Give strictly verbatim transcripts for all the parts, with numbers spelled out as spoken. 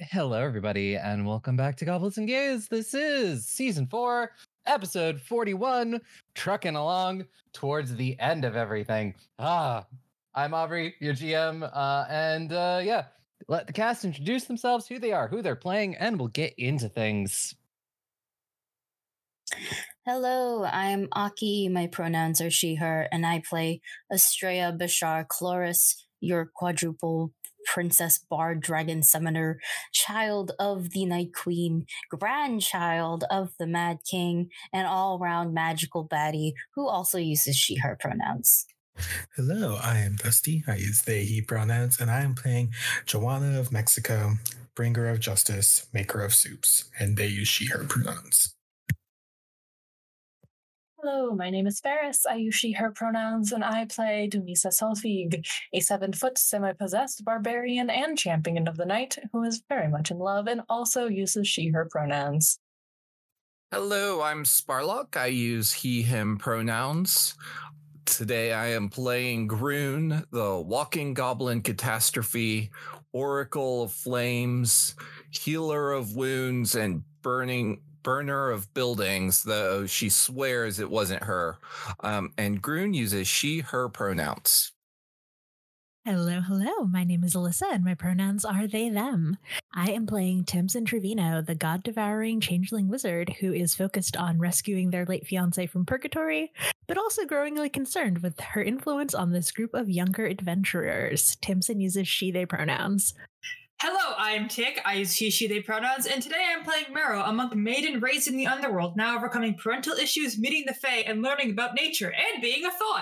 Hello, everybody, and welcome back to Goblins and Gays. This is season four, episode forty-one, trucking along towards the end of everything. Ah, I'm Aubrey, your G M, uh, and uh, yeah, let the cast introduce themselves, who they are, who they're playing, and we'll get into things. Hello, I'm Aki. My pronouns are she, her, and I play Estrella Bashar Chloris, your quadruple princess bard dragon summoner, child of the Night Queen, grandchild of the Mad King, and all round magical baddie who also uses she, her pronouns. Hello, I am Dusty. I use they, he pronouns, and I am playing Joanna of Mexico, bringer of justice, maker of soups, and they use she, her pronouns. Hello, my name is Ferris. I use she, her pronouns, and I play Dunisa Solfig, a seven-foot semi-possessed barbarian and champion of the night who is very much in love and also uses she, her pronouns. Hello, I'm Sparlock. I use he, him pronouns. Today I am playing Groon, the walking goblin catastrophe, oracle of flames, healer of wounds, and burning burner of buildings, though she swears it wasn't her. Um, and Groon uses she, her pronouns. Hello, hello. My name is Alyssa, and my pronouns are they, them. I am playing Timson Trevino, the god-devouring changeling wizard who is focused on rescuing their late fiancé from purgatory, but also growingly concerned with her influence on this group of younger adventurers. Timson uses she, they pronouns. Hello, I'm Tick. I use he, she, they pronouns, and today I'm playing Mero, a monk maiden raised in the underworld, now overcoming parental issues, meeting the Fae, and learning about nature, and being a thought.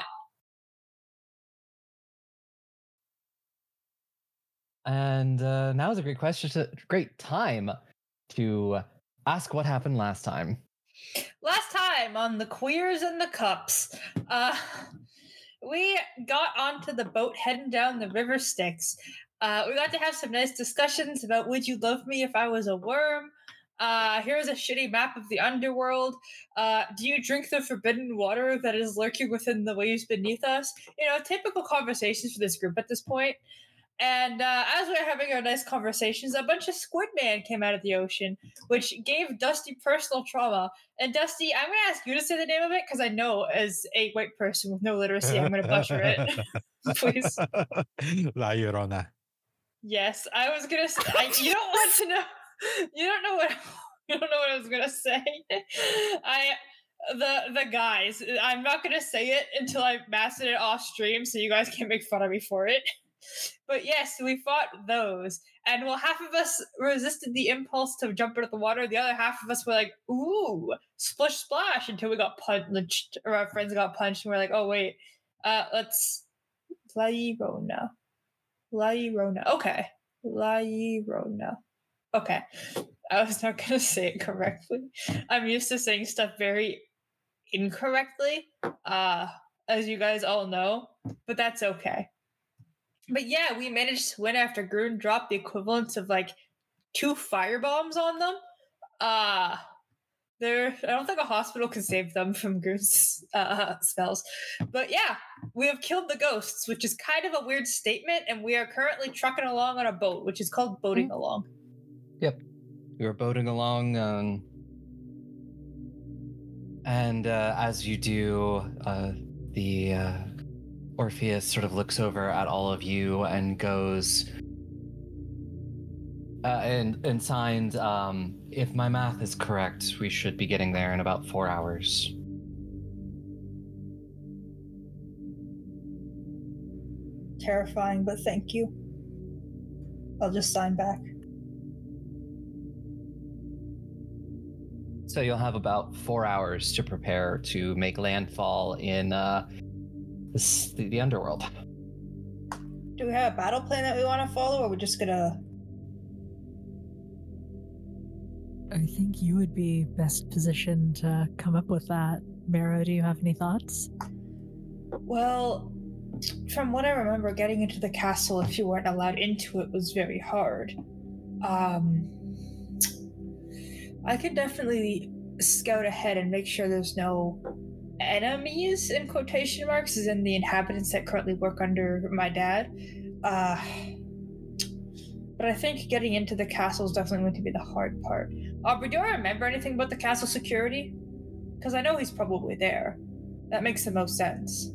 And uh, now is a great question, to, great time to ask what happened last time. Last time on the Queers and the Cups, uh, we got onto the boat heading down the River Styx. Uh, we got to have some nice discussions about would you love me if I was a worm? Uh, here's a shitty map of the underworld. Uh, do you drink the forbidden water that is lurking within the waves beneath us? You know, typical conversations for this group at this point. And uh, as we were having our nice conversations, a bunch of squid man came out of the ocean, which gave Dusty personal trauma. And Dusty, I'm going to ask you to say the name of it, because I know as a white person with no literacy, I'm going to butcher it. Please. La Llorona. Yes, I was gonna say. I, you don't want to know. You don't know what. You don't know what I was gonna say. I the the guys. I'm not gonna say it until I mastered it off stream, so you guys can't make fun of me for it. But yes, we fought those, and while half of us resisted the impulse to jump into the water, the other half of us were like, "Ooh, splish splash!" Until we got punched, or our friends got punched, and we're like, "Oh wait, uh, let's La Llorona." La Llorona. Okay. La Llorona. Okay. I was not going to say it correctly. I'm used to saying stuff very incorrectly, uh, as you guys all know, but that's okay. But yeah, we managed to win after Groon dropped the equivalent of like two firebombs on them. Uh, There, I don't think a hospital can save them from Groon's uh, spells. But yeah, we have killed the ghosts, which is kind of a weird statement, and we are currently trucking along on a boat, which is called boating mm-hmm. along. Yep. We were boating along, um, and uh, as you do, uh, the uh, Orpheus sort of looks over at all of you and goes... Uh, and, and signed, um, if my math is correct, we should be getting there in about four hours. Terrifying, but thank you. I'll just sign back. So you'll have about four hours to prepare to make landfall in uh, this, the, the underworld. Do we have a battle plan that we want to follow, or are we just gonna... I think you would be best positioned to come up with that. Mero, do you have any thoughts? Well, from what I remember, getting into the castle if you weren't allowed into it was very hard. Um, I could definitely scout ahead and make sure there's no enemies, in quotation marks, as in the inhabitants that currently work under my dad. Uh, but but I think getting into the castle is definitely going to be the hard part. Aubrey, do I remember anything about the castle security? Because I know he's probably there. That makes the most sense.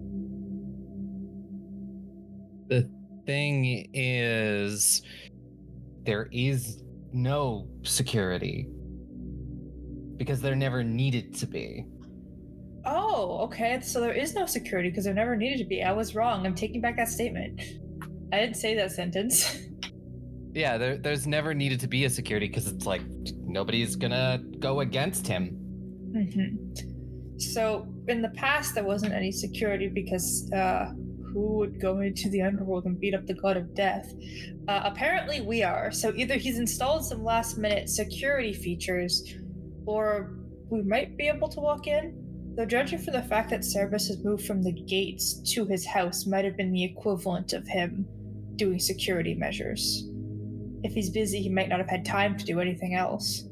The thing is, there is no security because there never needed to be. Oh, okay. So there is no security because there never needed to be. I was wrong. I'm taking back that statement. I didn't say that sentence. Yeah, there, there's never needed to be a security because it's like nobody's gonna go against him. Mm-hmm. So in the past, there wasn't any security because uh, who would go into the underworld and beat up the god of death? Uh, apparently, we are. So either he's installed some last-minute security features, or we might be able to walk in. Though judging from the fact that Cerberus has moved from the gates to his house might have been the equivalent of him doing security measures. If he's busy, he might not have had time to do anything else.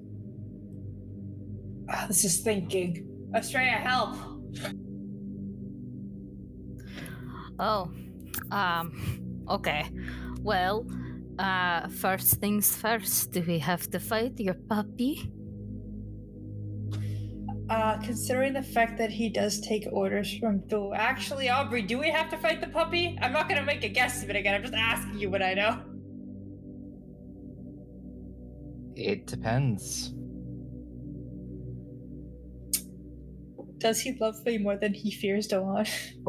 Ah, this is thinking. Estrella, help! Oh, um, okay. Well, uh, first things first, do we have to fight your puppy? Uh, considering the fact that he does take orders from Thule. Actually, Aubrey, do we have to fight the puppy? I'm not gonna make a guesstimate again, I'm just asking you what I know. It depends. Does he love me more than he fears Dolan?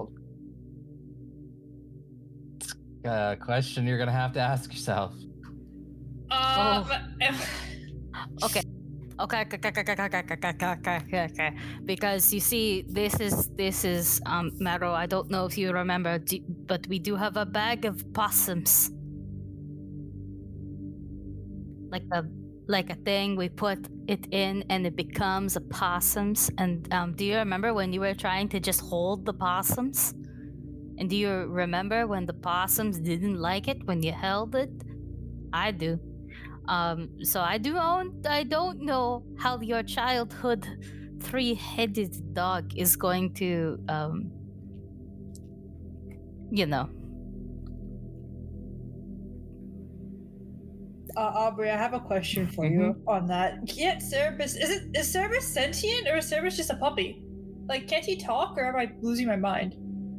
A question you're gonna have to ask yourself. Um, Okay. Okay, okay, okay, okay, okay, okay, okay, okay, okay. Because you see, this is this is um Mero. I don't know if you remember, do, but we do have a bag of possums, like a like a thing. We put it in, and it becomes a possums. And um, do you remember when you were trying to just hold the possums? And do you remember when the possums didn't like it when you held it? I do. Um, so I do own, I don't know how your childhood three-headed dog is going to, um, you know. Uh, Aubrey, I have a question for Mhm. you on that. Can't Cerberus, is it, is Cerberus sentient or is Cerberus just a puppy? Like, can't he talk or am I losing my mind?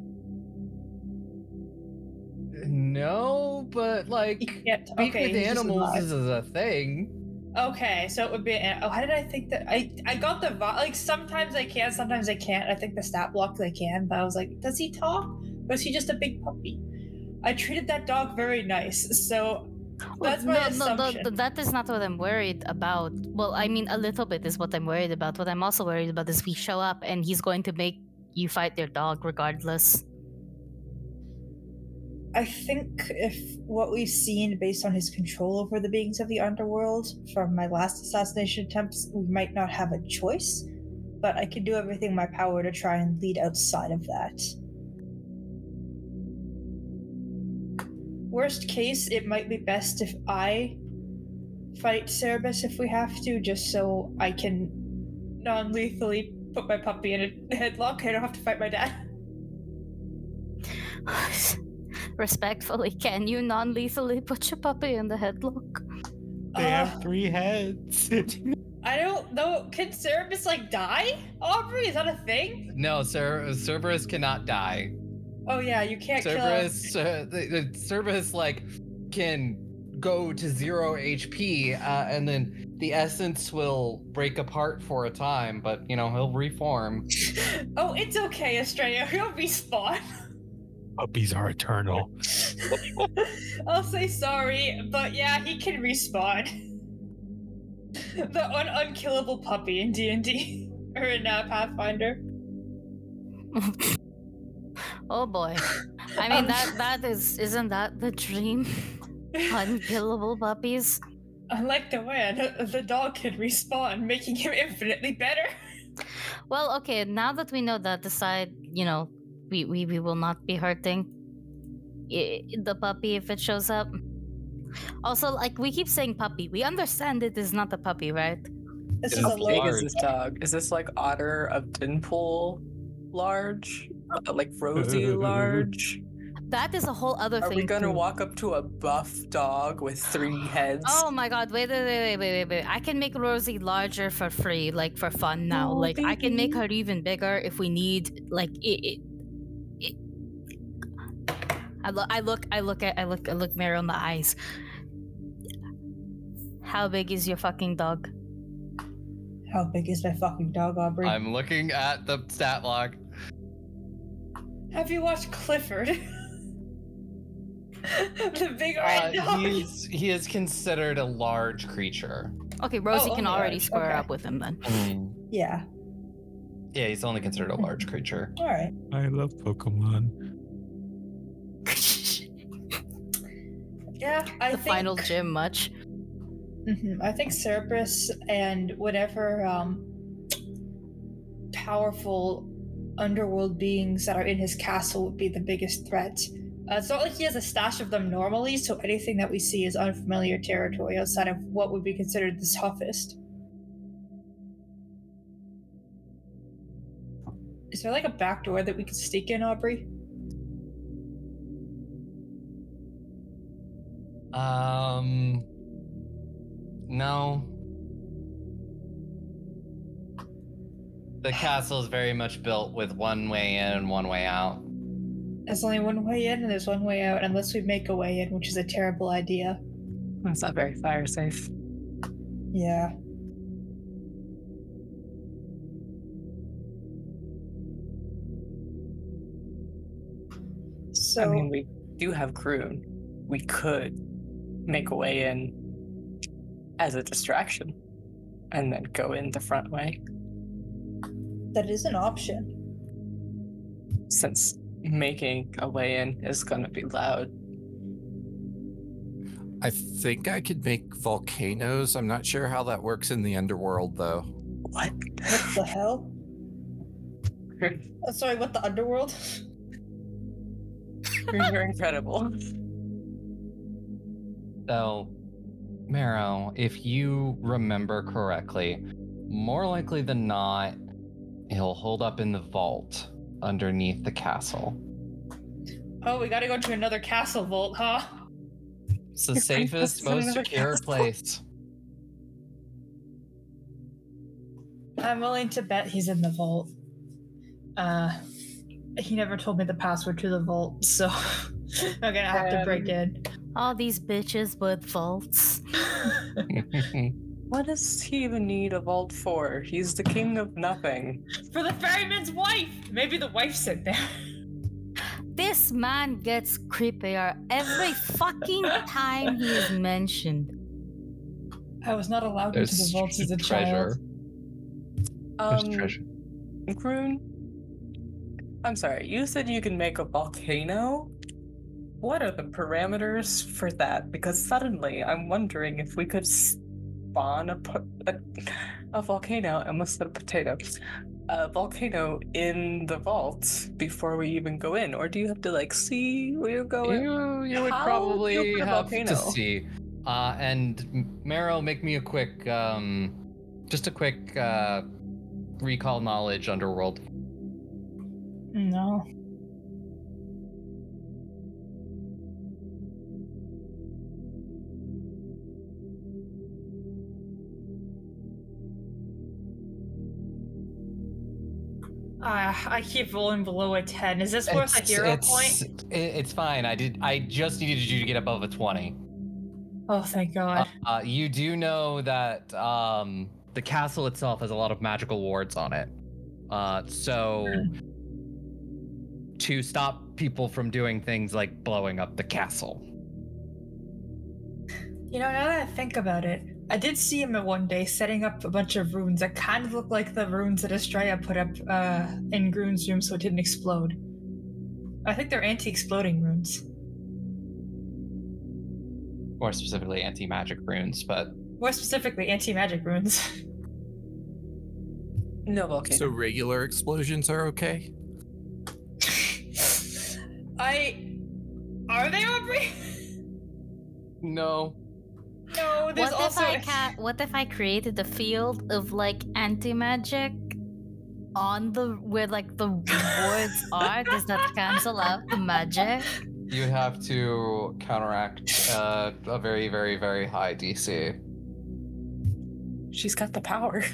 No, but He like, can't, speak okay, with he's just animals alive. is a thing. Okay, so it would be. an- Oh, how did I think that? I I got the vi- like. Sometimes I can, sometimes I can't. I think the stat blocks I can, but I was like, does he talk, or is he just a big puppy? I treated that dog very nice, so that's my no, no, assumption. no, that is not what I'm worried about. Well, I mean, a little bit is what I'm worried about. What I'm also worried about is we show up and he's going to make you fight your dog regardless. I think if what we've seen based on his control over the beings of the underworld from my last assassination attempts, we might not have a choice, but I can do everything in my power to try and lead outside of that. Worst case, it might be best if I fight Cerberus if we have to, just so I can non-lethally put my puppy in a headlock. I don't have to fight my dad. Respectfully, can you non-lethally put your puppy in the headlock? They Uh, have three heads. I don't know. Can Cerberus like die? Aubrey, is that a thing? No, Cer- Cerberus cannot die. Oh yeah, you can't Cerberus, uh, the, the Cerberus like can go to zero H P, uh, and then the essence will break apart for a time, but you know he'll reform. kill. Oh, it's okay, Estrella. He'll respawn. Puppies are eternal. I'll say sorry, but yeah, he can respawn. The un- unkillable puppy in D and D or in uh, Pathfinder. Oh boy. I mean Um, that that is isn't that the dream? Unkillable puppies. Unlike the way the dog can respawn, making him infinitely better. Well, okay, now that we know that, decide, you know, we, we, we will not be hurting i- the puppy if it shows up. Also, like, we keep saying puppy. We understand it is not a puppy, right? This It is is a a low. Big large. is this dog? Is this like Otter of Dinpool large? Uh, Like Rosie large? that is a whole other Are thing. we gonna too. walk up to a buff dog with three heads? Oh my god, wait, wait, wait, wait, wait, wait. I can make Rosie larger for free, like for fun now. Oh, like I can make baby. her even bigger if we need like it, it, it. I look I look I look at I look I look Mary in the eyes. How big is your fucking dog? How big is my fucking dog, Aubrey? I'm looking at the stat log. Have you watched Clifford? The big Uh, red dog. he's, he is considered a large creature. Okay, Rosie Oh, can only already large, square okay. up with him then. Mm, Yeah. yeah, he's only considered a large creature. All right. I love Pokemon. Yeah, I the think. final gym much. Mhm, I think Cerberus and whatever um, powerful underworld beings that are in his castle would be the biggest threat. Uh, it's not like he has a stash of them normally, so anything that we see is unfamiliar territory outside of what would be considered the toughest. Is there like a back door that we could sneak in, Aubrey? Um, no. The castle is very much built with one way in and one way out. There's only one way in and there's one way out, unless we make a way in, which is a terrible idea. That's not very fire safe. Yeah. So I mean, we do have Groon. We could make a way in as a distraction and then go in the front way. that is an option. Since making a way in is going to be loud. I think I could make volcanoes. I'm not sure how that works in the underworld, though. What? What the hell? Oh, sorry, what the underworld? You're incredible. So, Marrow, if you remember correctly, more likely than not, he'll hold up in the vault underneath the castle. Oh, we gotta go to another castle vault, huh? It's the You're right, safest, that's most another secure castle. place. I'm willing to bet he's in the vault. Uh, he never told me the password to the vault, so I'm gonna have to break in. All these bitches with vaults. What does he even need a vault for? He's the king of nothing. For the ferryman's wife! Maybe the wife's in there. This man gets creepier every fucking time he is mentioned. I was not allowed into the There's vaults as a treasure. child. There's Um, treasure. Groon, I'm sorry, you said you can make a volcano? What are the parameters for that? Because suddenly I'm wondering if we could spawn a, po- a, a volcano, I almost said a potato, a volcano in the vault before we even go in. Or do you have to like see where you're going? You, you would How do probably you put a have volcano? to see. Uh, and Marrow, make me a quick, um, just a quick uh, recall knowledge underworld. No. Uh, I keep rolling below a ten. Is this worth a It's- hero it's, point? it- it's fine. I did. I just needed you to get above a twenty. Oh, thank Uh, God. uh, you do know that um, the castle itself has a lot of magical wards on it. Uh, so to stop people from doing things like blowing up the castle. You know, now that I think about it, I did see him at one day setting up a bunch of runes that kind of look like the runes that Estrella put up uh, in Groon's room so it didn't explode. I think they're anti-exploding runes. More specifically, anti-magic runes, but More specifically, anti-magic runes. No volcano. So regular explosions are okay? I... Are they, Aubrey? no. No, there's What if also... I ca- What if I created a field of like anti-magic on the where like the wards are? Does that cancel out the magic? You have to counteract uh, a very, very, very high D C. She's got the power.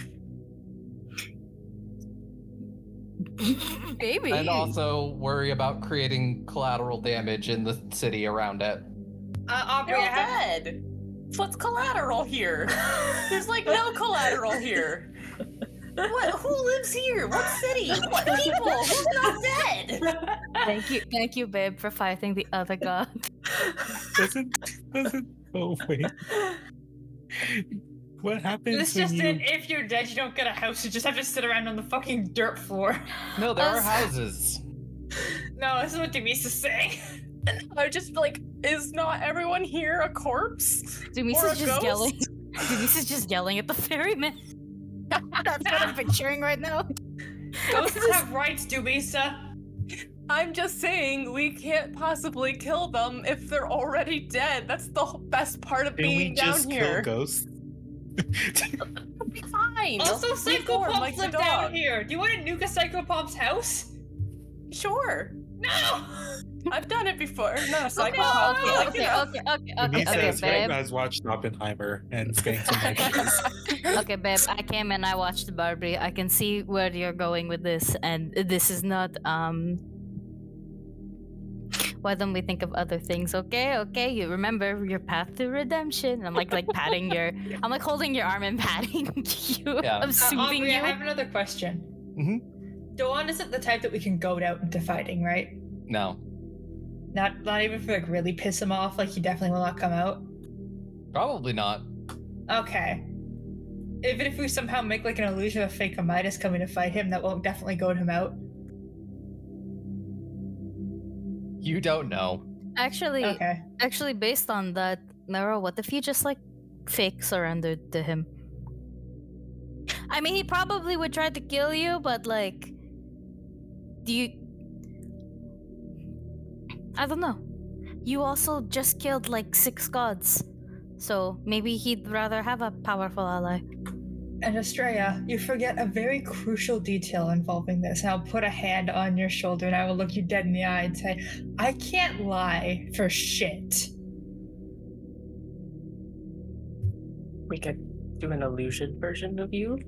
Baby. And also worry about creating collateral damage in the city around it. Uh, Aubrey, You're I have, dead. What's collateral here? There's like no collateral here. What? Who lives here? What city? What people? Who's not dead? Thank you, thank you, babe, for fighting the other god. Doesn't doesn't oh wait. What happens this when just you in, if you're dead, you don't get a house. You just have to sit around on the fucking dirt floor. No, there are Us- houses. No, this is what Demise is saying. I just like, is not everyone here a corpse? Or a Dumisa's just ghost? yelling. Dumisa's just yelling at the ferryman. That's what I'm picturing right now. Ghosts have rights, Dumisa. I'm just saying we can't possibly kill them if they're already dead. That's the whole- best part of can we being down just here. kill ghosts? It'll be fine. Also, They'll reform Psychopomps like the live down dog. here. Do you want to nuke a Psychopomps house? Sure. No! I've done it before. No, Okay, psychopath. okay, like, okay, you know. okay, okay, okay, Denise okay, has, babe. has watched Oppenheimer and spanked some extras. Okay, babe, I came and I watched Barbie. I can see where you're going with this, and this is not, um... Why don't we think of other things? Okay, okay, you remember your path to redemption. I'm like, like patting your... I'm like holding your arm and patting you. Yeah. I'm Uh, soothing Aubrey, you. I have another question. Mm-hmm. Dawn isn't the type that we can goad out into fighting, right? No, Not not even if we like really piss him off, like he definitely will not come out. probably not. Okay. Even if we somehow make like an illusion of fake Midas coming to fight him, that won't definitely goad him out. You don't know. Actually, Okay. actually, based on that, Nero, what if you just like fake surrendered to him? I mean, he probably would try to kill you, but like, do you? I don't know. You also just killed like six gods, so maybe he'd rather have a powerful ally. And Estrella, you forget a very crucial detail involving this. And I'll put a hand on your shoulder and I will look you dead in the eye and say, I can't lie for shit. We could do an illusion version of you.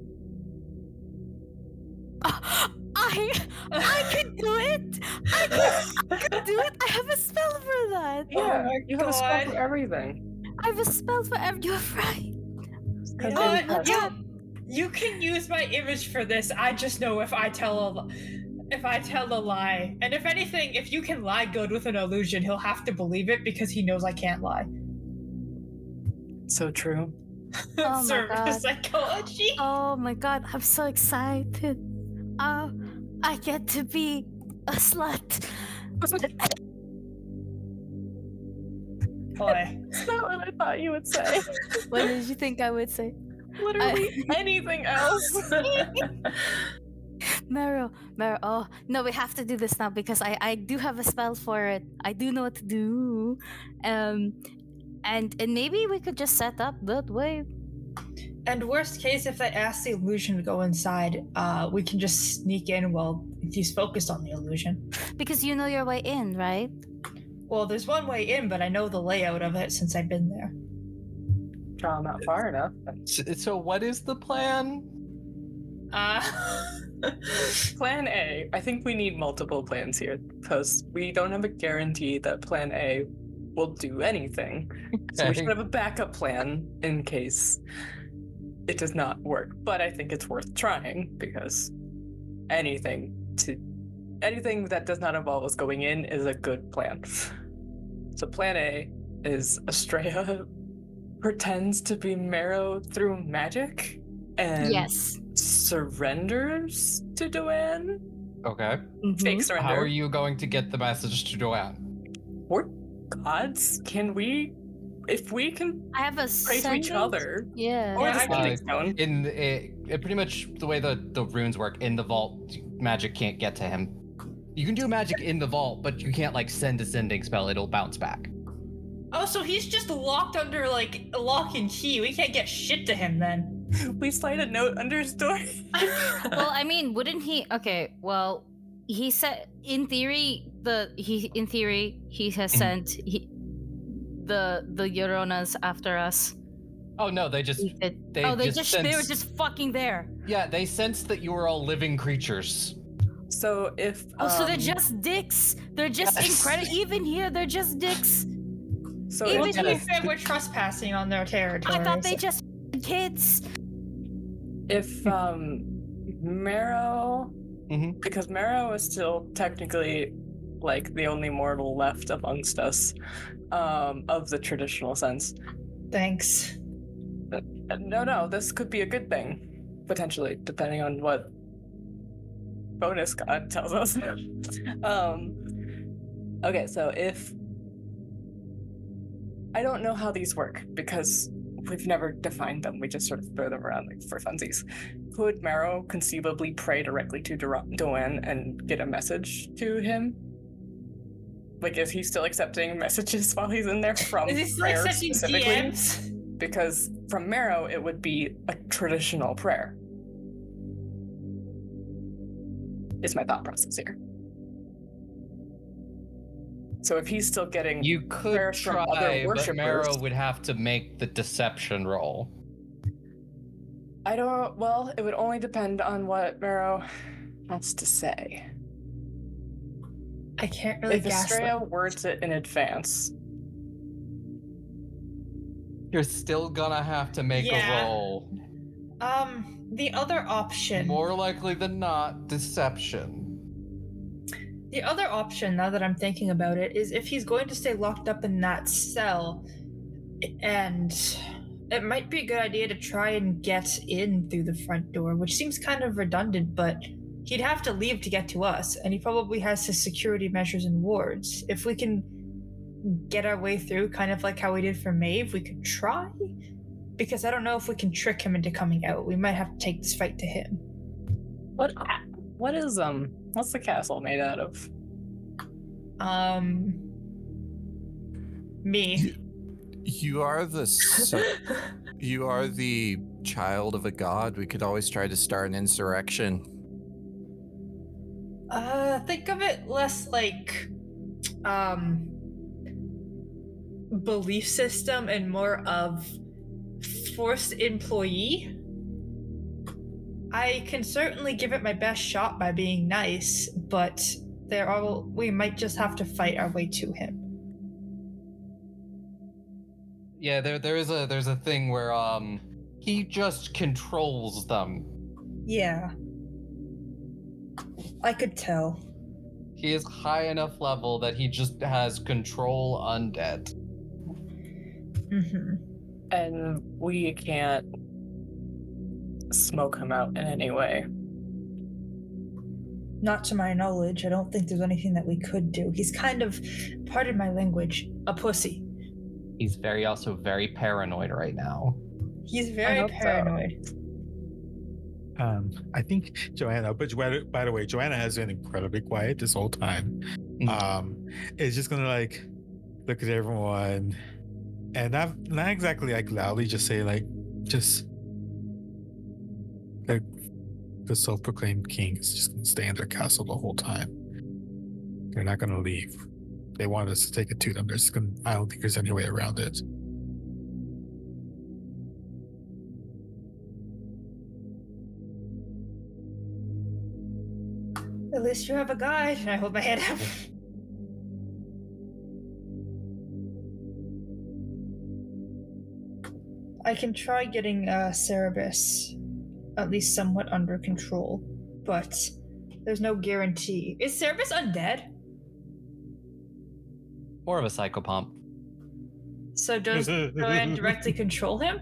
I I could do it. I could, I could do it. I have a spell for that. Yeah, my you have a spell God. for everything. I have a spell for every. You're right. Because Oh, then- and you, you can use my image for this. I just know if I tell a li- if I tell a lie. And if anything, if you can lie good with an illusion, he'll have to believe it because he knows I can't lie. so true. Oh my Service God. psychology. Oh my god, I'm so excited. Oh, I get to be a slut. Boy. That's not what I thought you would say. What did you think I would say? Literally anything else. Meryl, Meryl, oh, no, we have to do this now because I, I do have a spell for it. I do know what to do. Um, and, and maybe we could just set up that way. And worst case, if they ask the illusion to go inside, uh, we can just sneak in while he's focused on the illusion. Because you know your way in, right? Well, there's one way in, but I know the layout of it since I've been there. Draw them out far enough. So, so what is the plan? Uh, Plan A. I think we need multiple plans here because we don't have a guarantee that Plan A will do anything. So we Okay. should have a backup plan in case it does not work. But I think it's worth trying because anything to anything that does not involve us going in is a good plan. So Plan A is Estrella pretends to be Marrow through magic and Yes. surrenders to Doan. Okay. Fake surrender. How are you going to get the message to Joanne? We're gods. Can we, if we can I have a pray to each sending- other, Yeah. or Yeah, the I- standing stone? In it, it pretty much the way the, the runes work in the vault, magic can't get to him. You can do magic in the vault, but you can't like send a sending spell; it'll bounce back. oh, so he's just locked under like a lock and key. We can't get shit to him then. We slide a note under his door. Well, I mean, wouldn't he? Okay, well, he said in theory the he in theory he has sent he, the the Lloronas after us. Oh no, they just He said- they oh, they just just they were sensed- just fucking there. yeah, they sensed that you were all living creatures. So if Oh, so they're um, just dicks. They're just Yes. incredible. Even here, they're just dicks. so even Well, if, to be Yes. fair, we're trespassing on their territory. I thought they so- just kids. if um Marrow, Mhm. because Marrow is still technically like the only mortal left amongst us, um, of the traditional sense. Thanks. Uh, No, no, this could be a good thing, potentially, depending on what bonus god tells us. um, okay, so if I don't know how these work because we've never defined them, we just sort of throw them around like for funsies. Could Marrow conceivably pray directly to Dor- Doan and get a message to him? Like, is he still accepting messages while he's in there from Is he still prayer accepting specifically? D Ms? Because from Marrow, it would be a traditional prayer. Is my thought process here. So if he's still getting You could prayers from try, other but worshippers, Marrow would have to make the deception roll. I don't. Well, it would only depend on what Marrow has to say. I can't really If guess. Estrella words it in advance, You're still gonna have to make Yeah. a roll. Um, the other option. More likely than not, deception. The other option, now that I'm thinking about it, is if he's going to stay locked up in that cell, and it might be a good idea to try and get in through the front door, which seems kind of redundant, but he'd have to leave to get to us, and he probably has his security measures and wards. If we can get our way through, kind of like how we did for Maeve, we could try, because I don't know if we can trick him into coming out. We might have to take this fight to him. what what is um what's the castle made out of? Um, me. You are the son- you are the child of a god. We could always try to start an insurrection. Uh, think of it less like, um, belief system and more of forced employee. I can certainly give it my best shot by being nice, but there are we might just have to fight our way to him. Yeah, there there is a there's a thing where um he just controls them. Yeah. I could tell. He is high enough level that he just has control undead. Mm-hmm. And we can't smoke him out in any way. Not to my knowledge. I don't think there's anything that we could do. He's kind of, pardon my language, a pussy. He's very also very paranoid right now. He's very hope so. paranoid. Um, I think Joanna, but Joanna, by the way, Joanna has been incredibly quiet this whole time. Mm. Um, is just gonna like look at everyone and not not exactly like loudly, just say like just like the self-proclaimed king is just gonna stay in their castle the whole time. They're not gonna leave. They want us to take it to them. They're just gonna I don't think there's any way around it. At least you have a guide, and I hold my head up. I can try getting uh, Cerebus at least somewhat under control, but there's no guarantee. Is Cerebus undead? More of a psychopomp. So does Joanne directly control him?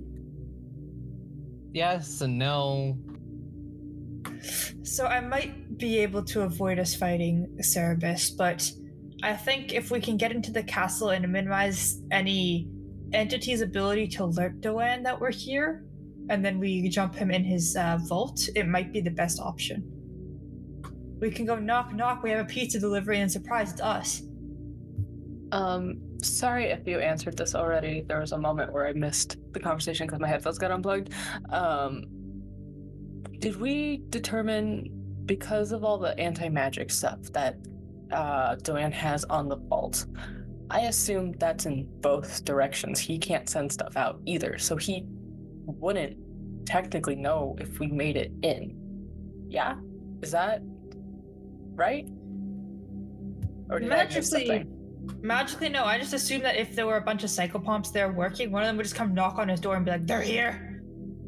Yes and no. So I might be able to avoid us fighting Cerebus, but I think if we can get into the castle and minimize any entity's ability to alert Doan that we're here, and then we jump him in his uh, vault, it might be the best option. We can go knock knock, we have a pizza delivery, and surprise, it's us. Um, sorry if you answered this already. There was a moment where I missed the conversation because my headphones got unplugged. Um, did we determine, because of all the anti-magic stuff, that uh, Doan has on the vault. I assume that's in both directions. He can't send stuff out either, so he wouldn't technically know if we made it in. Yeah? Is that right? Or did I miss Magically, something? magically, no. I just assumed that if there were a bunch of psychopomps there working, one of them would just come knock on his door and be like, "They're here."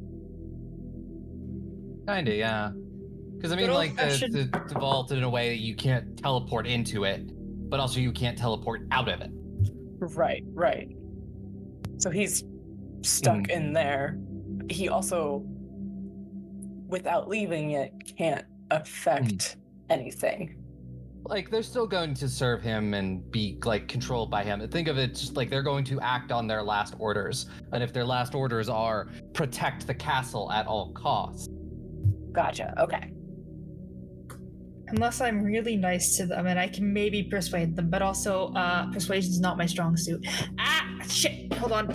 Kinda, yeah. Because I mean, Good like the, old-fashioned- the, the vault in a way that you can't teleport into it, but also you can't teleport out of it. Right, right. So he's stuck Mhm. in there. He also, without leaving it, can't affect anything. Like they're still going to serve him and be like controlled by him. Think of it just like they're going to act on their last orders, and if their last orders are protect the castle at all costs. Gotcha, okay. Unless I'm really nice to them and I can maybe persuade them, but also uh persuasion's not my strong suit. Ah shit, hold on.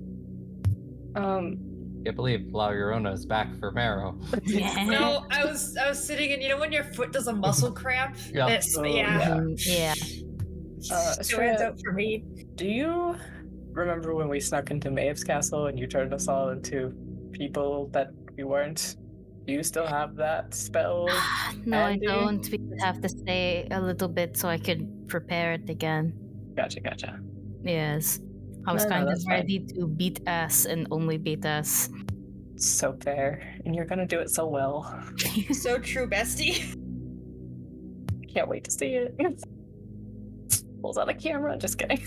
Um Can't believe La Llorona is back for Marrow. Yeah. No, I was I was sitting and you know when your foot does a muscle cramp? Yeah. It's, Oh, yeah. Yeah. Uh, It Estrella- turns out for me. do you remember when we snuck into Maeve's castle and you turned us all into people that we weren't? Do you still have that spell? No, I Andy? don't. We would have to stay a little bit so I could prepare it again. Gotcha, gotcha. Yes. I was No, no, kind of that's fine. ready to beat ass and only beat ass. So fair. And you're gonna do it so well. So true, bestie. Can't wait to see it. Pulls out a camera, just kidding.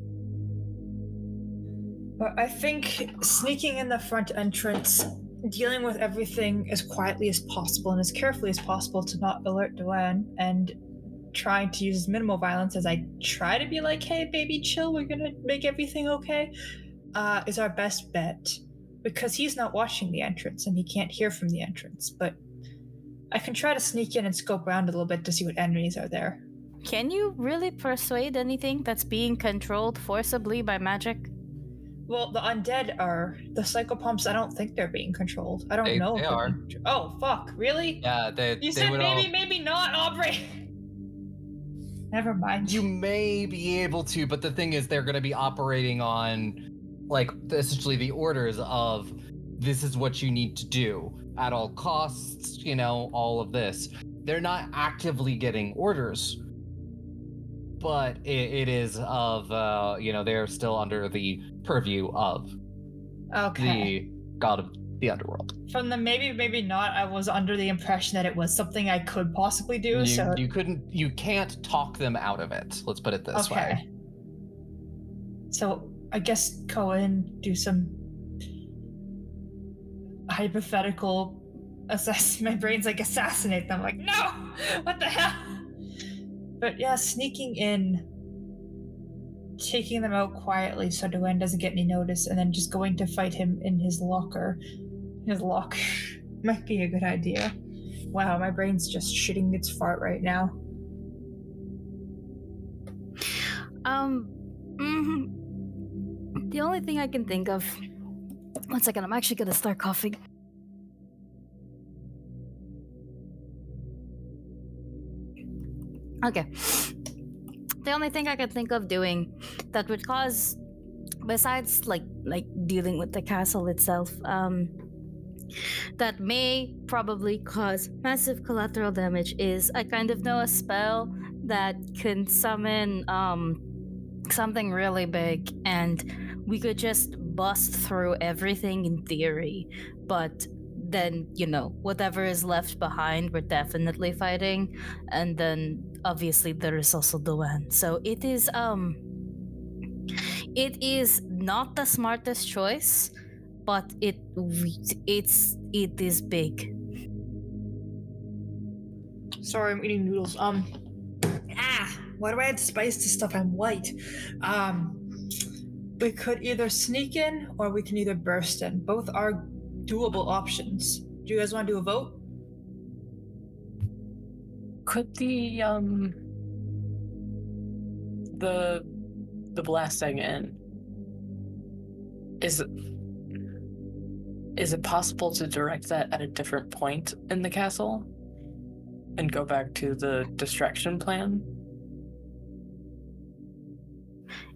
But I think sneaking in the front entrance, dealing with everything as quietly as possible and as carefully as possible to not alert Duane, and trying to use as minimal violence as I try to be like, hey, baby, chill, we're gonna make everything okay, uh, is our best bet. Because he's not watching the entrance and he can't hear from the entrance. But I can try to sneak in and scope around a little bit to see what enemies are there. Can you really persuade anything that's being controlled forcibly by magic? Well, the undead are the psychopomps. I don't think they're being controlled. I don't They- know. if they they're are. being contr- Oh fuck! Really? Yeah, they, You they said would maybe, all. maybe not, Aubrey. Never mind. You may be able to, but the thing is, they're going to be operating on, like, essentially the orders of this is what you need to do at all costs, you know, all of this. They're not actively getting orders, but it, it is of, uh, you know, they're still under the purview of Okay. the god of the underworld. From the maybe, maybe not, I was under the impression that it was something I could possibly do. You, so you couldn't, you can't talk them out of it. Let's put it this okay. way. So I guess go in, do some hypothetical assess. My brain's like assassinate them. Like no, what the hell? But yeah, sneaking in, taking them out quietly so Duane doesn't get any notice, and then just going to fight him in his locker. His locker might be a good idea. Wow, my brain's just shitting its fart right now. Um, mhm. The only thing I can think of. One second, I'm actually gonna start coughing. Okay. The only thing I can think of doing that would cause, besides like like dealing with the castle itself, um, that may probably cause massive collateral damage is I kind of know a spell that can summon um something really big, and we could just bust through everything in theory, but then, you know, whatever is left behind, we're definitely fighting, and then obviously there is also Duane. So it is um it is not the smartest choice, but it it's it is big. Sorry, I'm eating noodles. Um, ah, why do I add spice to stuff? I'm white. Um, we could either sneak in or we can either burst in. Both are doable options. Do you guys want to do a vote? Could the um the the blasting in is it is it possible to direct that at a different point in the castle and go back to the distraction plan?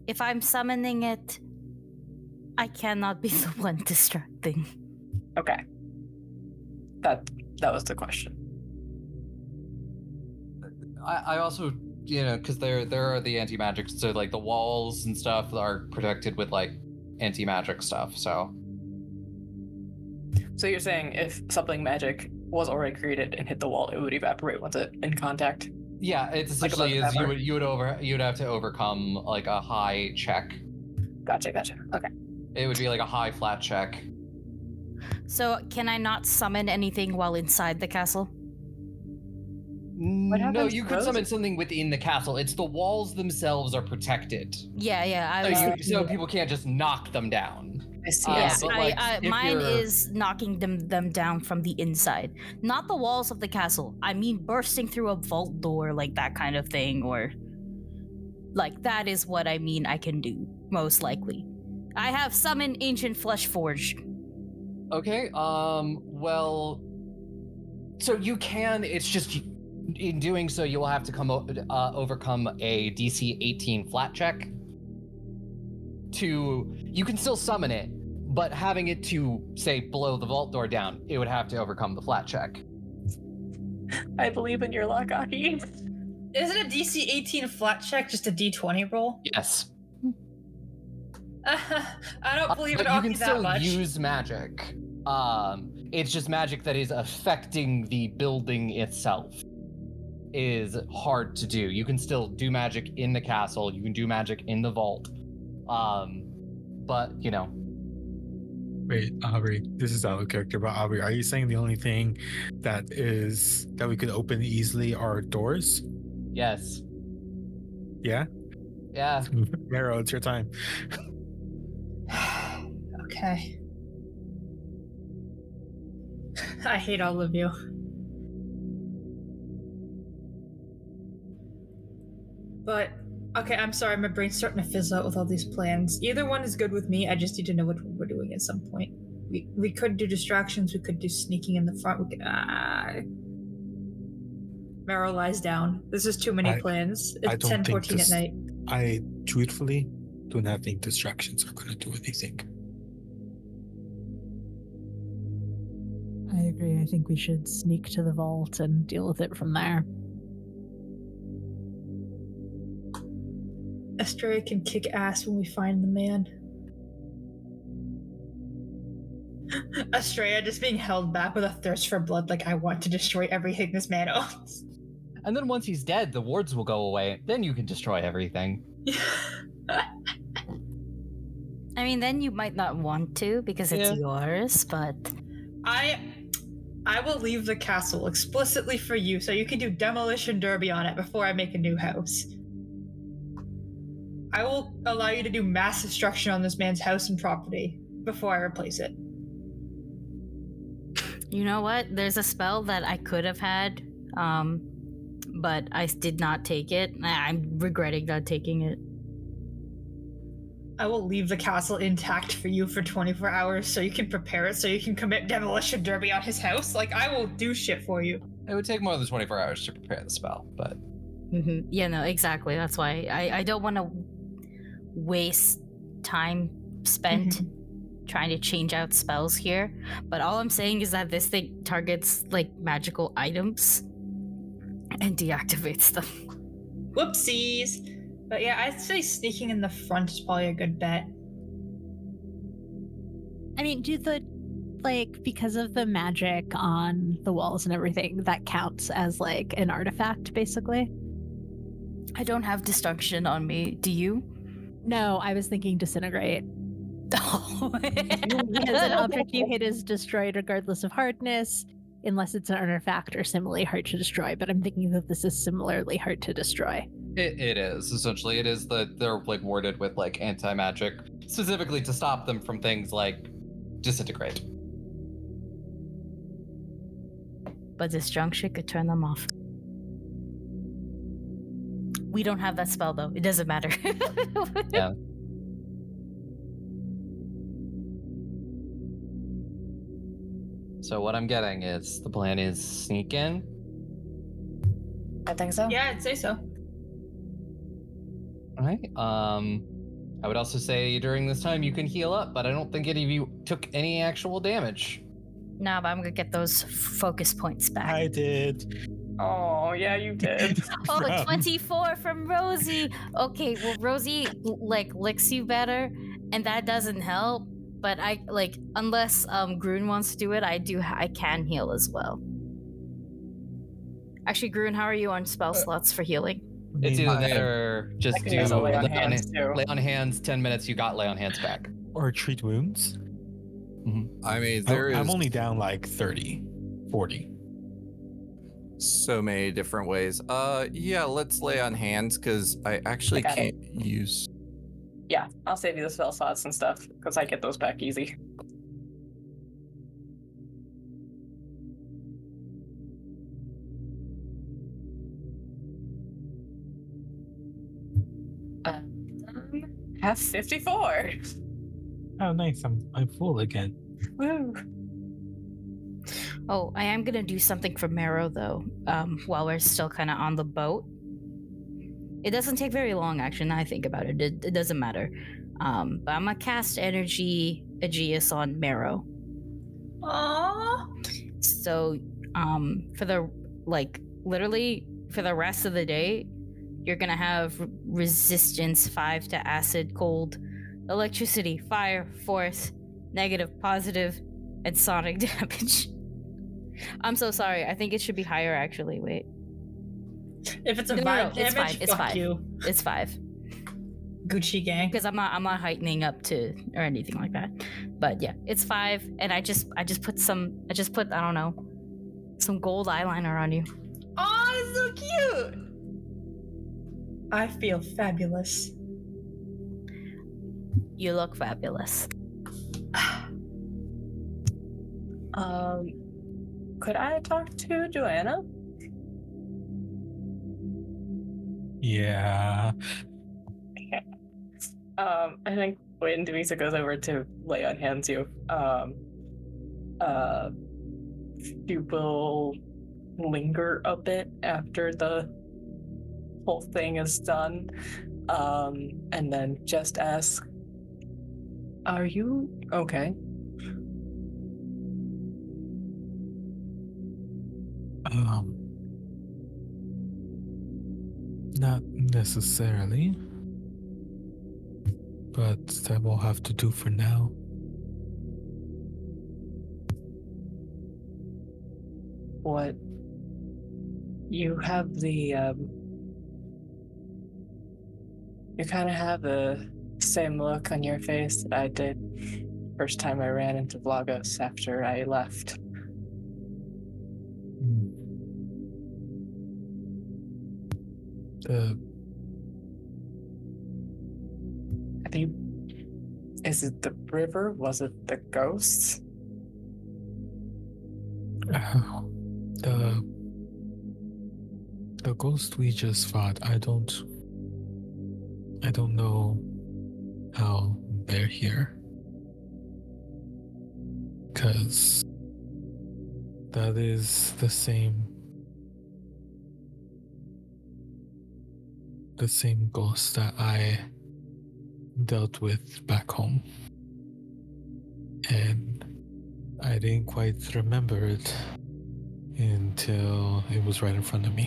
if I'm summoning it, I cannot be the one distracting. Okay. That that was the question. I, I also, you know, because there there are the anti magic, so like the walls and stuff are protected with like anti magic stuff. So. So you're saying if something magic was already created and hit the wall, it would evaporate once it in contact? Yeah, it's Like essentially above is you pepper? would you would over you would have to overcome like a high check. Gotcha, gotcha. Okay. It would be like a high flat check. So can I not summon anything while inside the castle? No, happens you to could those? summon something within the castle. It's the walls themselves are protected, Yeah, yeah. I so, was you, thinking so of- people can't just knock them down. I see. Uh, I Yeah, see. but, I, like, I, if mine you're- is knocking them them down from the inside, not the walls of the castle. I mean, bursting through a vault door, like that kind of thing, or like that is what I mean. I can do most likely. I have summoned ancient flesh forge. Okay. Um. Well. So you can. It's just in doing so, you will have to come o- uh, overcome a D C eighteen flat check. To you can still summon it, but having it to say blow the vault door down, it would have to overcome the flat check. I believe in your luck, Aki. Isn't a D C eighteen flat check just a D twenty roll? Yes. I don't believe But in you Aki can that still much. use magic. Um, it's just magic that is affecting the building itself. Is hard to do. You can still do magic in the castle. You can do magic in the vault. Um, but you know, Wait, Aubrey, this is out of character, but Aubrey, are you saying the only thing that is that we could open easily are doors? yes, Yeah? yeah. Mero, it's your time. Okay. I hate all of you. But okay, I'm sorry, my brain's starting to fizzle out with all these plans. Either one is good with me. I just need to know what we're doing at some point. We we could do distractions. We could do sneaking in the front. We could. Ah. Meryl lies down. This is too many I- plans. I It's don't ten think fourteen this- at night. I truthfully do not think distractions are going to do anything. I agree. I think we should sneak to the vault and deal with it from there. Estrella can kick ass when we find the man. Estrella just being held back with a thirst for blood, like I want to destroy everything this man owns. And then once he's dead, the wards will go away. Then you can destroy everything. I mean, then you might not want to because it's Yeah. yours, but I I will leave the castle explicitly for you so you can do demolition derby on it before I make a new house. I will allow you to do mass destruction on this man's house and property before I replace it. you know what? There's a spell that I could have had, um, but I did not take it. I- I'm regretting not taking it. I will leave the castle intact for you for twenty-four hours so you can prepare it so you can commit demolition derby on his house. Like, I will do shit for you. It would take more than twenty-four hours to prepare the spell, but hmm Yeah, no, exactly. That's why I, I don't want to waste time spent trying to change out spells here. But all I'm saying is that this thing targets like magical items and deactivates them. Whoopsies. But yeah, I'd say sneaking in the front is probably a good bet. I mean, do the like because of the magic on the walls and everything, that counts as like an artifact, basically? I don't have destruction on me. Do you? No, I was thinking disintegrate. Oh. Because an object you hit is destroyed regardless of hardness, unless it's an artifact or similarly hard to destroy. But I'm thinking that this is similarly hard to destroy. it, it is essentially it is that they're like warded with like anti-magic specifically to stop them from things like disintegrate. But disjunction could turn them off. We don't have that spell though. It doesn't matter. Yeah. So what I'm getting is the plan is sneak in. I think so. Yeah, I'd say so. All right. Um, I would also say during this time you can heal up, but I don't think any of you took any actual damage. No, but I'm gonna get those focus points back. I did. Oh, yeah, you did. Oh, From- twenty-four from Rosie. Okay, well, Rosie like licks you better, and that doesn't help. But I like unless um Grun wants to do it, I do I can heal as well. Actually, Grun, how are you on spell slots for healing? It's I either mean, that or just I can do use a lay lay on, on hands, too. lay on hands, ten minutes, you got lay on hands back. or treat wounds. I mean, I- there is I'm only down like thirty, forty. so many different ways. Uh, yeah, let's lay on hands because I actually I got it. can't use. Yeah, I'll save you the spell slots and stuff because I get those back easy. Um, have fifty-four. Oh, nice. I'm I'm full again. Woo. Oh, I am gonna do something for Marrow though. Um, while we're still kind of on the boat. It doesn't take very long, actually. Now I think about it, it, it doesn't matter. Um, but I'm gonna cast Energy Aegeus on Marrow. Aww. So, um, for the like, literally for the rest of the day, you're gonna have r- resistance five to acid, cold, electricity, fire, force, negative, positive, and sonic damage. I'm so sorry. I think it should be higher, actually. Wait, If it's a No, no, no, vibe it's damage, fine, it's fuck fine. you. it's five Gucci gang. because I'm not I'm not heightening up to or anything like that. But yeah, it's five, and I just I just put some I just put I don't know some gold eyeliner on you. Oh, it's so cute. I feel fabulous. You look fabulous. Um, could I talk to Joanna? Yeah. Um, I think when Devisa goes over to lay on hands you, um, uh, she will linger a bit after the whole thing is done, um, and then just ask, "Are you okay?" Um. Not necessarily. But that will have to do for now. What? You have the, um, you kind of have the same look on your face that I did first time I ran into Vlogos after I left. Hmm. The Have you? Is it the river? Was it the ghosts? uh, the the ghost we just fought. I don't. I don't know how they're here. Cause that is the same. The same ghost that I dealt with back home. And I didn't quite remember it until it was right in front of me.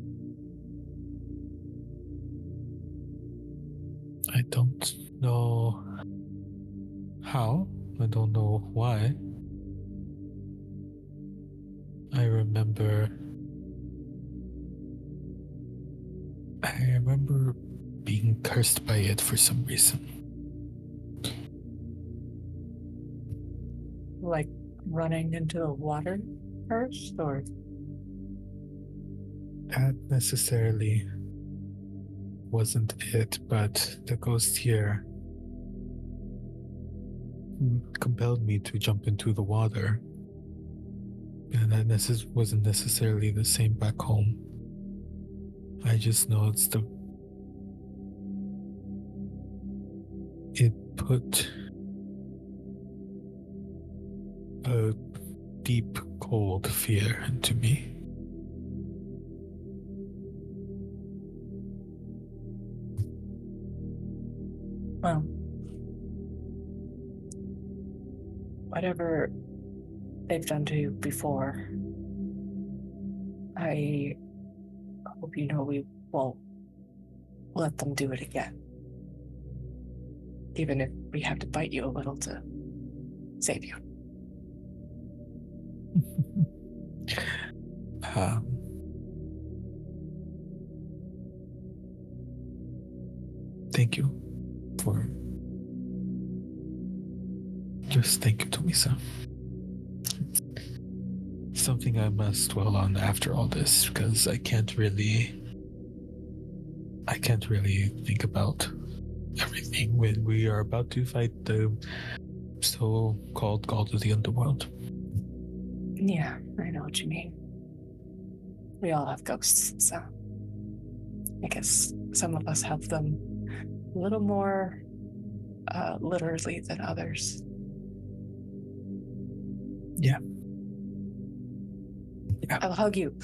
I don't know how, I don't know why. I remember. I remember being cursed by it for some reason. Like running into the water first, or That necessarily wasn't it, but the ghost here compelled me to jump into the water. And that necess- wasn't necessarily the same back home. I just know it's the. It put a deep, cold fear into me. well, whatever they've done to you before, I hope you know we won't let them do it again. Even if we have to bite you a little to save you. um, thank you for just thank you, Tomisa. Something I must dwell on after all this, because I can't really I can't really think about everything when we are about to fight the so-called god of the underworld. Yeah, I know what you mean. We all have ghosts, so I guess some of us have them a little more uh, literally than others. Yeah. Yeah. I'll hug you.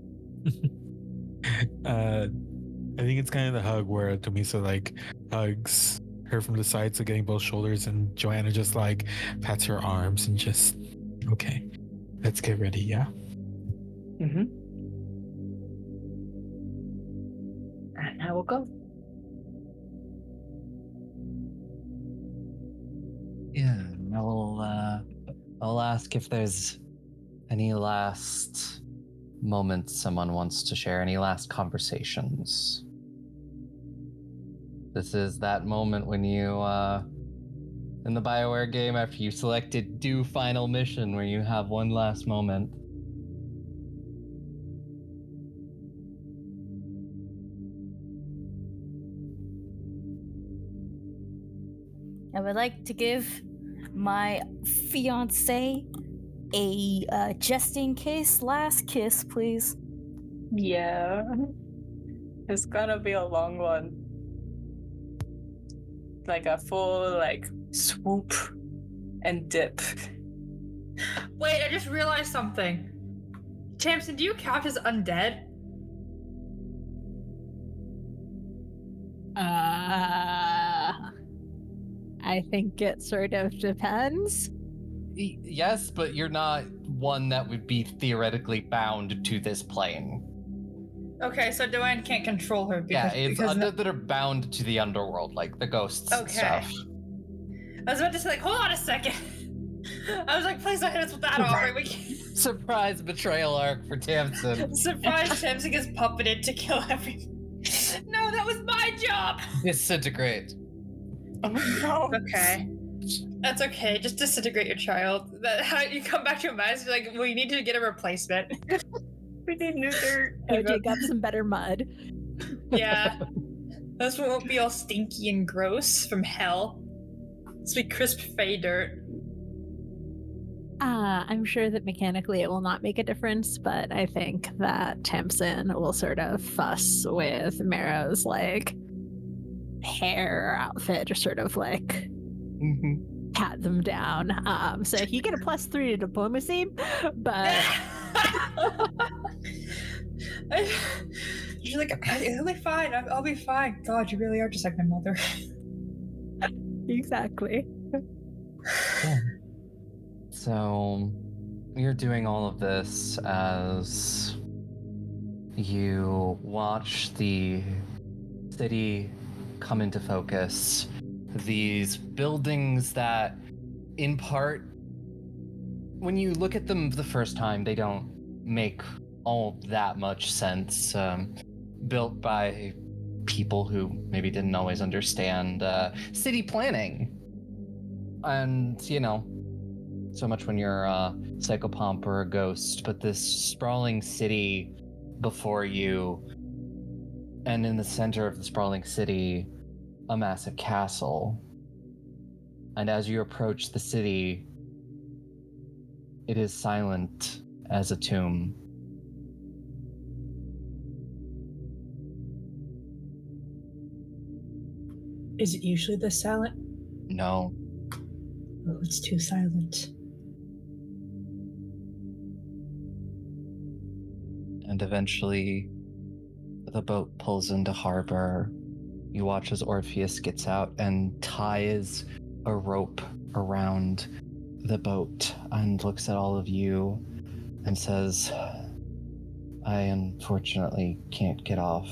uh, I think it's kind of the hug where Tomisa like hugs her from the side, so getting both shoulders, and Joanna just like pats her arms and just, okay, let's get ready, yeah? Mm-hmm. And I will go. Yeah, I'll, uh, I'll ask if there's any last moments someone wants to share, any last conversations. This is that moment when you, uh, in the BioWare game, after you selected do final mission, where you have one last moment. I would like to give my fiance a uh, just in case last kiss, please. Yeah. It's gonna be a long one. Like a full, like, swoop and dip. Wait, I just realized something. Tamsin, do you count as undead? Uh, I think it sort of depends. Y- yes, but you're not one that would be theoretically bound to this plane. Okay, so Joanne can't control her. Yeah, Because, it's because undead that are bound to the underworld, like the ghosts and Okay. stuff. I was about to say, like, hold on a second. I was like, please don't hit us with that offer. We can't. Surprise betrayal arc for Tamsin. Surprise, Tamsin gets puppeted to kill everyone. No, that was my job. Disintegrate. Oh no. Okay. That's okay. Just disintegrate your child. That how you come back to a mess. You're like, well, you need to get a replacement. We need new dirt. Go dig up some better mud. Yeah. This one won't be all stinky and gross from hell. This will be crisp fey dirt. Uh, I'm sure that mechanically it will not make a difference, but I think that Tamsin will sort of fuss with Marrow's like hair outfit, just sort of like Mm-hmm. pat them down. Um, so you get a plus three to diplomacy, but I, she's like, it'll be fine. I'll, I'll be fine. God, you really are just like my mother. exactly. Yeah. So you're doing all of this as you watch the city come into focus. These buildings that, in part, when you look at them the first time, they don't make all that much sense. Um, built by people who maybe didn't always understand uh, city planning. And, you know, so much when you're a psychopomp or a ghost, but this sprawling city before you, and in the center of the sprawling city, a massive castle. And as you approach the city, it is silent as a tomb. Is it usually this silent? No. Oh, it's too silent. And eventually, the boat pulls into harbor. You watch as Orpheus gets out and ties a rope around the boat and looks at all of you and says, I unfortunately can't get off.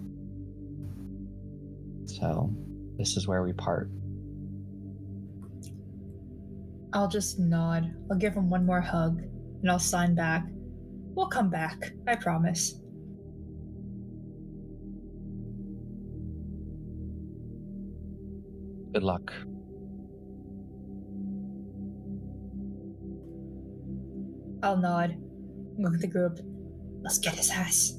So this is where we part. I'll just nod. I'll give him one more hug, and I'll sign back. We'll come back, I promise. Good luck. I'll nod. Look at the group. Let's get his ass.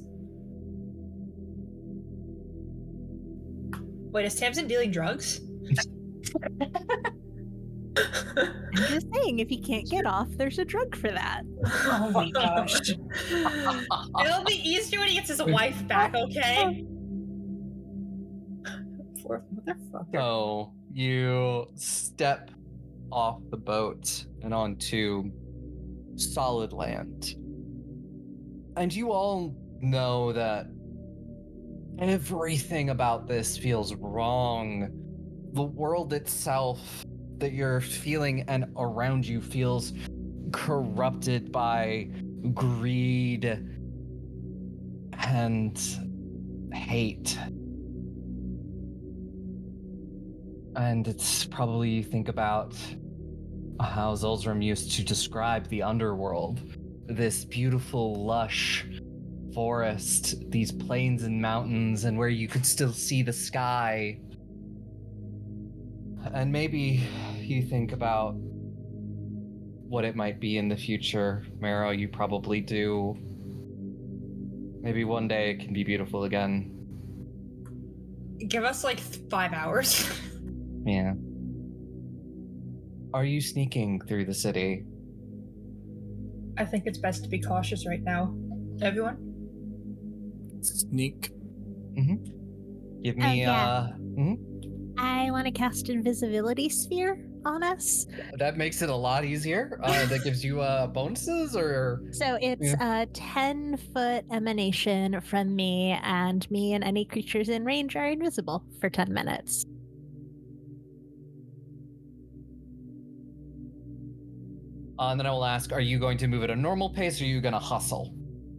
Wait, is Tamsin dealing drugs? I'm just saying, if he can't get off, there's a drug for that. Oh my gosh. It'll be easier when he gets his wife back, okay? Poor motherfucker. So you step off the boat and onto solid land. And you all know that everything about this feels wrong. The world itself that you're feeling and around you feels corrupted by greed and hate. And it's probably you think about how Zulzrim used to describe the underworld. This beautiful, lush forest, these plains and mountains, and where you could still see the sky. And maybe you think about what it might be in the future. Marrow, you probably do. Maybe one day it can be beautiful again. Give us like five hours. Yeah. Are you sneaking through the city? I think it's best to be cautious right now. Everyone? Sneak. Mm-hmm. Give me, Oh, yeah. uh... mhm. I want to cast Invisibility Sphere on us. That makes it a lot easier. Uh, that gives you, uh, bonuses, or... So it's a ten foot emanation from me, and me and any creatures in range are invisible for ten minutes. Uh, and then I will ask, are you going to move at a normal pace, or are you going to hustle?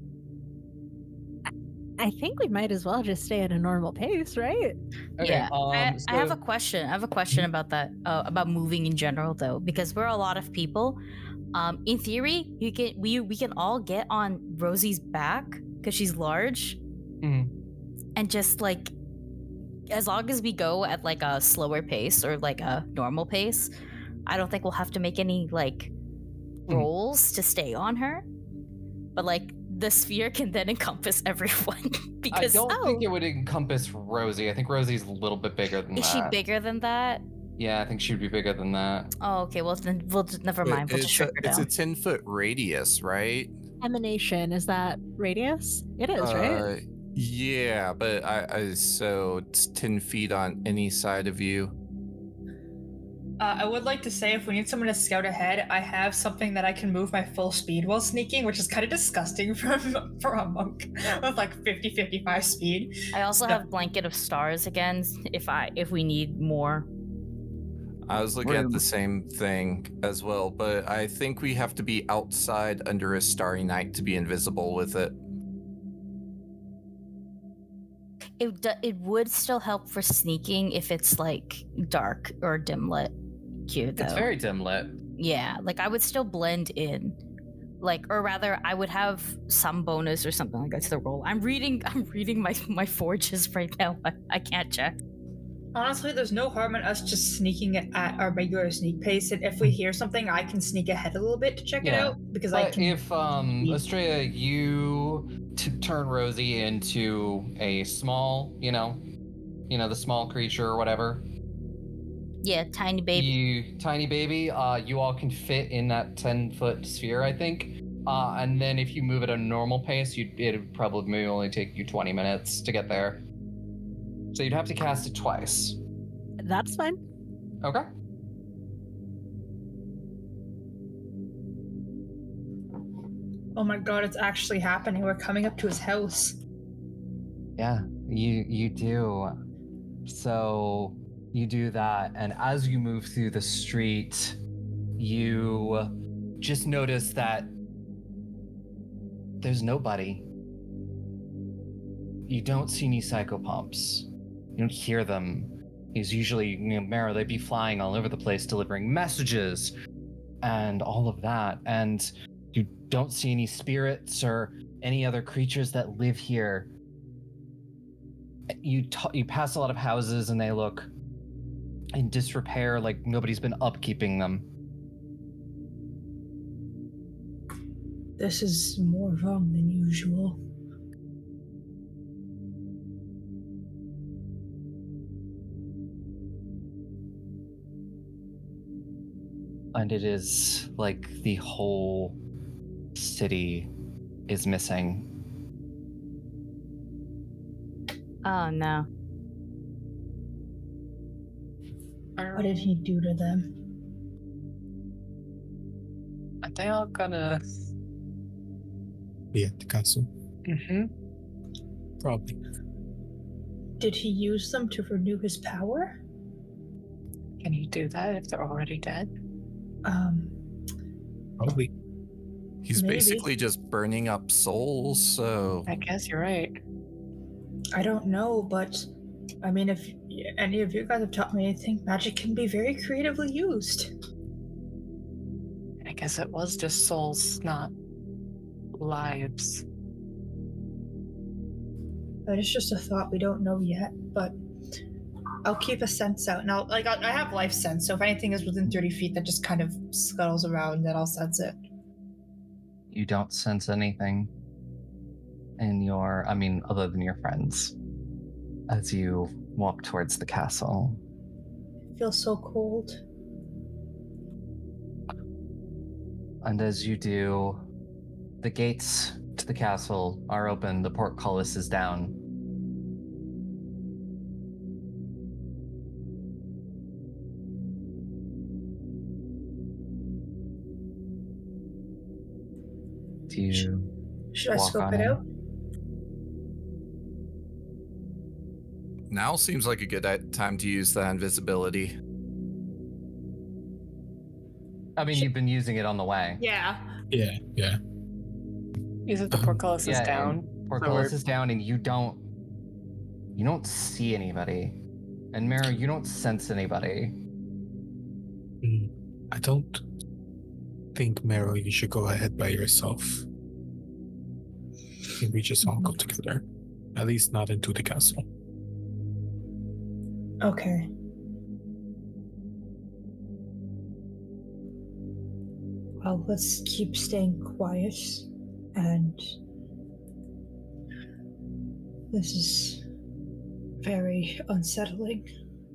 I think we might as well just stay at a normal pace, right? Okay, Yeah, um, I, I have so- a question. I have a question about that, uh, about moving in general, though, because we're a lot of people. Um, in theory, you can we we can all get on Rosie's back because she's large, Mhm. and just like, as long as we go at like a slower pace or like a normal pace, I don't think we'll have to make any like Mhm. rolls to stay on her. But like, the sphere can then encompass everyone because I don't oh, think it would encompass Rosie. I think Rosie's a little bit bigger than is that. she bigger than that? Yeah, I think she'd be bigger than that. Oh, okay. Well, then we'll just, never mind. We'll it's, just a, shrink her it's down. a ten foot radius, right? Emanation, is that radius? It is, right? Uh, yeah, but I, I so it's ten feet on any side of you. Uh, I would like to say, if we need someone to scout ahead, I have something that I can move my full speed while sneaking, which is kind of disgusting from for a monk with like fifty, fifty-five speed. I also So- have blanket of stars again if I if we need more. I was looking at the same thing as well, but I think we have to be outside under a starry night to be invisible with it. It d- it would still help for sneaking if it's like dark or dim lit. Cute though. It's very dim lit. Yeah, like I would still blend in. Like, or rather, I would have some bonus or something like that to the roll. I'm reading, I'm reading my my forges right now. I, I can't check. Honestly, there's no harm in us just sneaking it at our regular sneak pace, and if we hear something, I can sneak ahead a little bit to check it Yeah, out because I But can. if um, Yeah. Estrella, you t- turn Rosie into a small, you know, you know, the small creature or whatever. Yeah, tiny baby. You tiny baby. Uh, you all can fit in that ten foot sphere, I think. Uh, and then if you move at a normal pace, you it would probably only take you twenty minutes to get there. So you'd have to cast it twice. That's fine. Okay. Oh my god, it's actually happening. We're coming up to his house. Yeah, you you do. So you do that, and as you move through the street, you just notice that there's nobody. You don't see any psychopomps. You don't hear them. He's usually, you know, Mara, they'd be flying all over the place delivering messages and all of that. And you don't see any spirits or any other creatures that live here. You t- you pass a lot of houses and they look in disrepair, like nobody's been upkeeping them. This is more wrong than usual. And it is like the whole city is missing. Oh no. What did he do to them? Are they all gonna Be at the castle. Mm-hmm. Probably. Did he use them to renew his power? Can he do that if they're already dead? Um, Probably. He's Maybe. basically just burning up souls, so I guess you're right. I don't know, but I mean, if any of you guys have taught me anything, magic can be very creatively used. I guess it was just souls, not lives. But it's just a thought we don't know yet, but I'll keep a sense out. Now, like, I I have life sense, so if anything is within thirty feet that just kind of scuttles around, then I'll sense it. You don't sense anything in your, I mean, other than your friends, as you walk towards the castle. It feels so cold. And as you do, the gates to the castle are open, the portcullis is down. Do you Should I walk scope on it in? out? now seems like a good i- time to use that invisibility. I mean, you've been using it on the way. Yeah. Yeah, yeah. Is it the portcullis is Yeah, down? Portcullis we're- is down, and you don't, you don't see anybody. And Mara, you don't sense anybody. Mm, I don't think, Meryl, you should go ahead by yourself. I think we just all go together. At least not into the castle. Okay. Well, let's keep staying quiet, and this is very unsettling.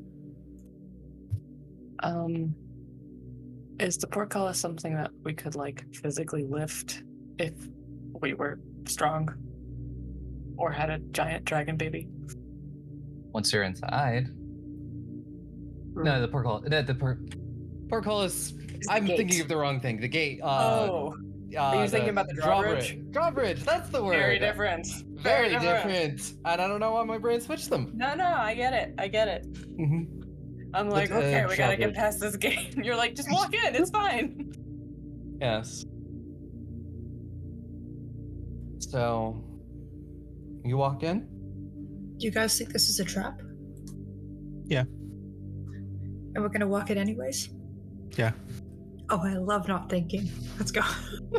Um, is the portcullis something that we could like physically lift if we were strong or had a giant dragon baby? Once you're inside. No, the portcullis. No, the por- portcullis. I'm gate. thinking of the wrong thing. The gate. Uh, oh, uh, are you thinking about the drawbridge? Drawbridge. That's the word. Very different. Very, Very different. different. And I don't know why my brain switched them. No, no, I get it. I get it. hmm I'm like, But, uh, okay, we gotta drawbridge. get past this gate. And you're like, just walk in. It's fine. Yes. So, you walk in. Do you guys think this is a trap? Yeah. And we're gonna walk it anyways? Yeah. Oh, I love not thinking. Let's go.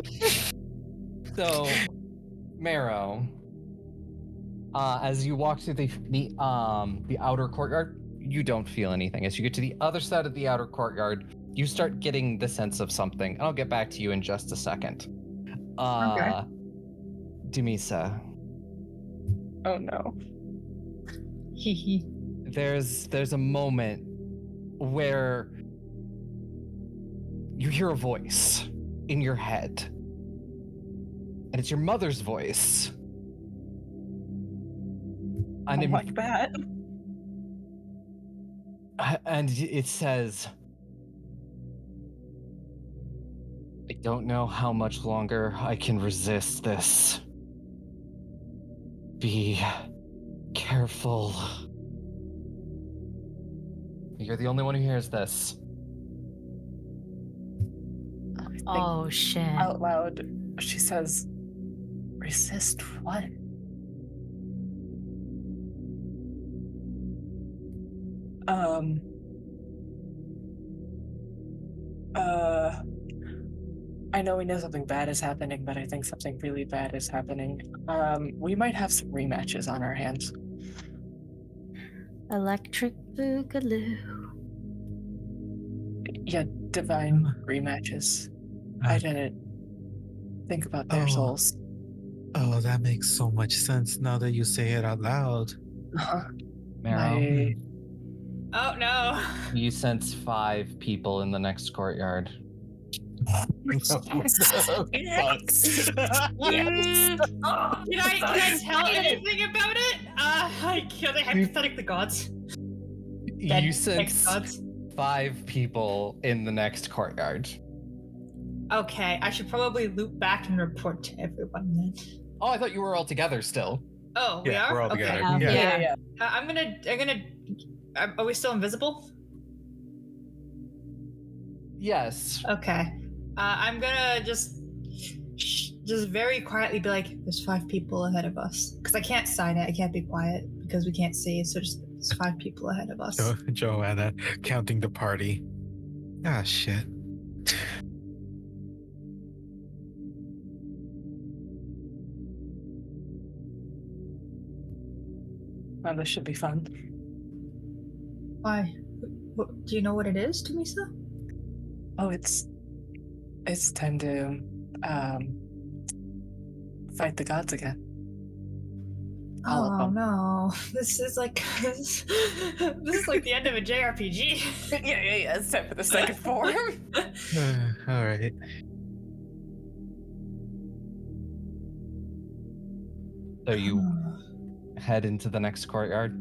So, Marrow, uh, as you walk through the the um the outer courtyard, you don't feel anything. As you get to the other side of the outer courtyard, you start getting the sense of something. And I'll get back to you in just a second. Uh, Okay. Dumisa, Oh no. Hee hee. there's there's a moment where you hear a voice in your head, and it's your mother's voice. And I in- like that. and it says, I don't know how much longer I can resist this. Be careful. You're the only one who hears this. Oh shit. out loud, she says, "Resist what?" Um. Uh. I know we know something bad is happening, but I think something really bad is happening. Um, we might have some rematches on our hands. Electric Boogaloo. Yeah, divine rematches. I didn't think about their Oh. souls. Oh, that makes so much sense now that you say it out loud. Uh-huh. Marrow, My- Oh no. you sense five people in the next courtyard. Yes. Mm, can I can I tell anything about it? Uh, I kill the hypothetically gods. Dead You next sense gods. five people in the next courtyard. Okay, I should probably loop back and report to everyone then. Oh, I thought you were all together still. Oh, we Yeah, are. we're all okay. together. Um, Yeah. Yeah, yeah. Uh, I'm gonna. I'm gonna. Are, are we still invisible? Yes. Okay. Uh, I'm gonna just, sh- just very quietly be like, "There's five people ahead of us," because I can't sign it. I can't be quiet because we can't see. So just there's five people ahead of us. Jo- Joanna counting the party. Ah, shit. Well, this should be fun. Why? What, do you know what it is, Tamisa? Oh, it's it's time to um fight the gods again. All of Oh them. no. This is like this, this is like the end of a J R P G. yeah, yeah, yeah. It's time for the second form. Uh, all right. So you head into the next courtyard.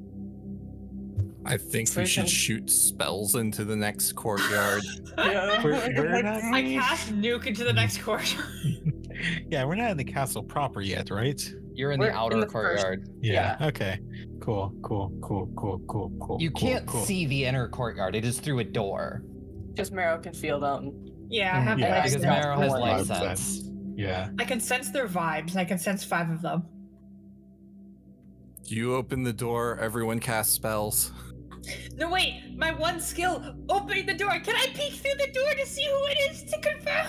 I think we should shoot spells into the next courtyard. yeah. We're, we're not. I cast nuke into the next corridor. Yeah, we're not in the castle proper yet, right? You're in We're the in outer the first- courtyard. Yeah. Okay. Cool. Cool. Cool. Cool. Cool. Cool. You cool, can't cool. see the inner courtyard. It is through a door. Just Marrow can feel them. Yeah, I have Yeah, life Because that's Marrow has one life hundred percent. sense. Yeah. I can sense their vibes, and I can sense five of them. You open the door, everyone casts spells. No, wait, my one skill, opening the door. Can I peek through the door to see who it is to confirm?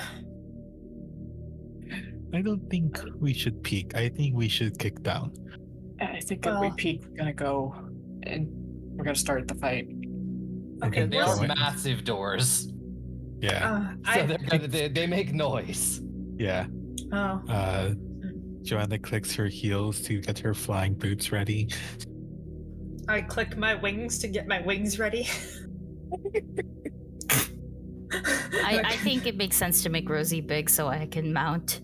I don't think we should peek. I think we should kick down. I think if we Well- peek, we're gonna go and we're gonna start the fight. Okay, They well, are massive doors. Yeah. Uh, So I, they're gonna, they, they make noise. Yeah. oh. Uh, Joanna clicks her heels to get her flying boots ready. I click my wings to get my wings ready. I, I think it makes sense to make Rosie big so I can mount.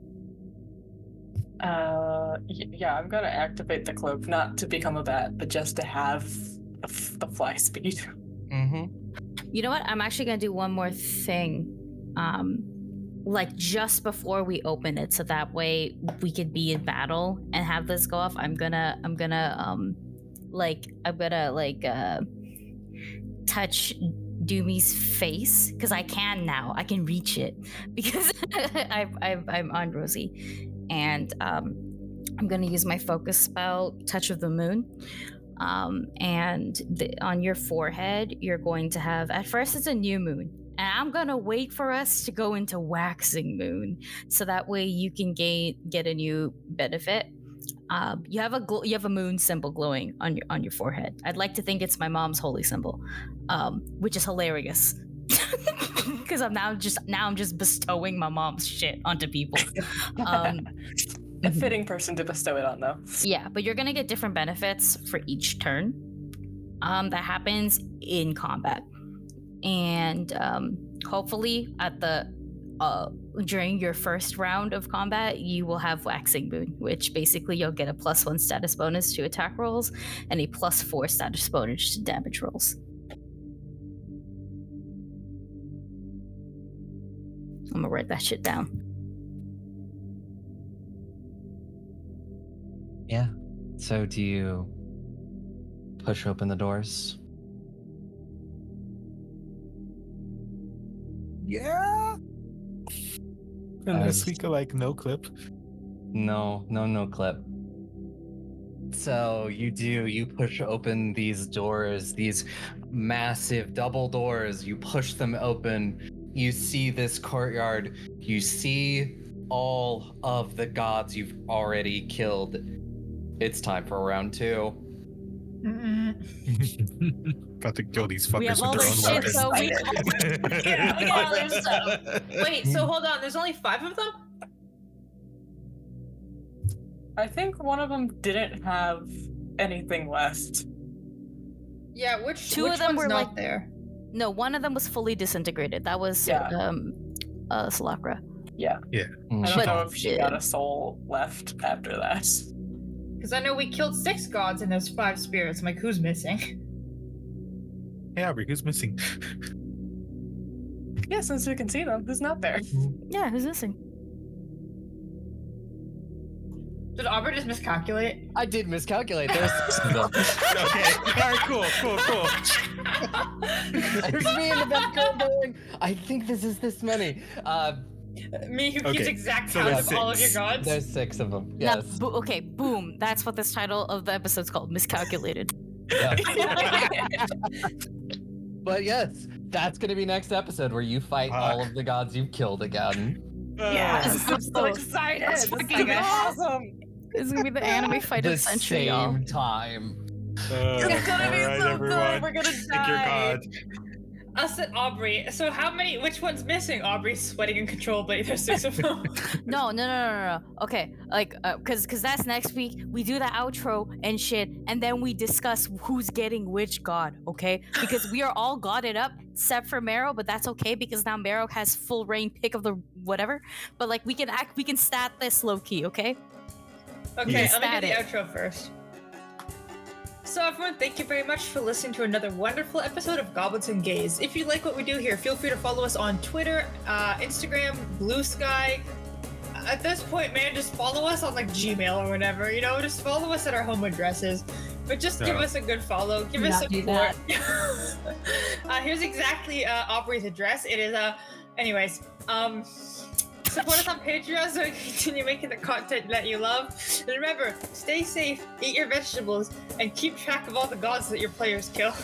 Uh, y- yeah, I'm gonna activate the cloak, not to become a bat, but just to have the, f- the fly speed. Mm-hmm. You know what? I'm actually gonna do one more thing. Um, like just before we open it, so that way we could be in battle and have this go off. I'm gonna, I'm gonna, um, like, I'm gonna like, uh, touch Doomy's face because I can now. I can reach it because I've, I've, I'm on Rosie, and um, I'm gonna use my focus spell, Touch of the Moon. Um, and the, on your forehead, you're going to have, at first it's a new moon, and I'm gonna wait for us to go into waxing moon, so that way you can gain get a new benefit. Um, you have a gl- you have a moon symbol glowing on your on your forehead. I'd like to think it's my mom's holy symbol, um, which is hilarious. Because I'm now just now I'm just bestowing my mom's shit onto people. Um, A fitting person to bestow it on, though. Yeah, but you're gonna get different benefits for each turn. Um, that happens in combat, and um, hopefully at the uh during your first round of combat, you will have Waxing Moon, which basically you'll get a plus one status bonus to attack rolls and a plus four status bonus to damage rolls. I'm gonna write that shit down. Yeah. So do you push open the doors? Yeah. Unless As- we could like no clip. No, no, no clip. So you do, you push open these doors, these massive double doors, you push them open, you see this courtyard, you see all of the gods you've already killed. It's time for round two. About to kill these We have fuckers all with their their shit, own so we weapons. Yeah, we got all their stuff. Wait, so hold on. There's only five of them? I think one of them didn't have anything left. Yeah, which Two which of them one's were not like- there? No, one of them was fully disintegrated. That was Yeah. um, uh, Salakra. Yeah. Mm. I don't But- know if she got a soul left after that. Because I know we killed six gods and there's five spirits. I'm like, who's missing? Yeah, Aubrey, who's missing? Yeah, since we can see them, who's not there? Yeah, who's missing? Did Aubrey just miscalculate? I did miscalculate. There's six of them. Okay, all right, cool, cool, cool. There's me in the background going, I think this is this many. Uh, Me who keeps Okay, exact so count there's of all of your six. gods? there's six of them. Now, Yes. bo- okay, boom. That's what this title of the episode's called. Miscalculated. Yeah. But yes, that's gonna be next episode where you fight Fuck. all of the gods you've killed again. Yes, I'm so Oh, excited. that's This is fucking gonna be awesome. awesome. It's gonna be the anime fight the of the century, same y'all. time. Uh, It's gonna be all right, so everyone. good. We're gonna Pick your die. god. Us and Aubrey. So how many? Which one's missing? Aubrey's sweating uncontrollably. There's six of them. No, no, no, no, no, no. Okay, like, uh, cause, cause that's next week. We do the outro and shit, and then we discuss who's getting which god. Okay, because we are all godded up except for Marrow, but that's okay because now Marrow has full reign pick of the whatever. But like, we can act, we can stat this low key. Okay. Okay, Yes. let me do the Stat outro first. So everyone, thank you very much for listening to another wonderful episode of Goblins and Gays. If you like what we do here, feel free to follow us on Twitter, uh, Instagram, Blue Sky. At this point, man, just follow us on like Gmail or whatever. You know, just follow us at our home addresses. But just give No. us a good follow. Give Do us not do support. uh, here's exactly uh, Aubrey's address. It is uh, anyways, um. Support us on Patreon so we can continue making the content that you love. And remember, stay safe, eat your vegetables, and keep track of all the gods that your players kill.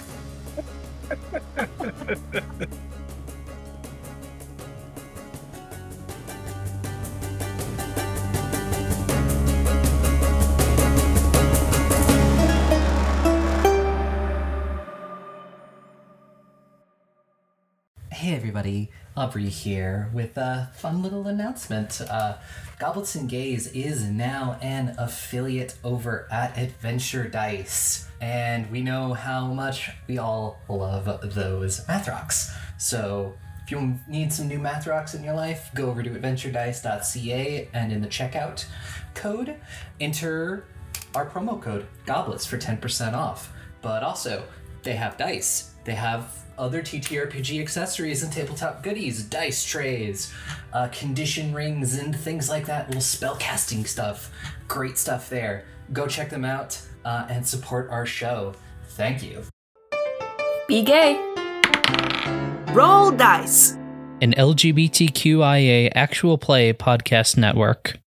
Hey everybody, Aubrey here with a fun little announcement. Uh, Goblets and Gays is now an affiliate over at Adventure Dice, and we know how much we all love those math rocks. So if you need some new math rocks in your life, go over to adventure dice dot c a and in the checkout code, enter our promo code GOBLETS for ten percent off. But also, they have dice. They have other T T R P G accessories and tabletop goodies, dice trays, uh, condition rings, and things like that, little spell casting stuff. Great stuff there. Go check them out uh, and support our show. Thank you. Be gay. Roll dice. An L G B T Q I A actual play podcast network.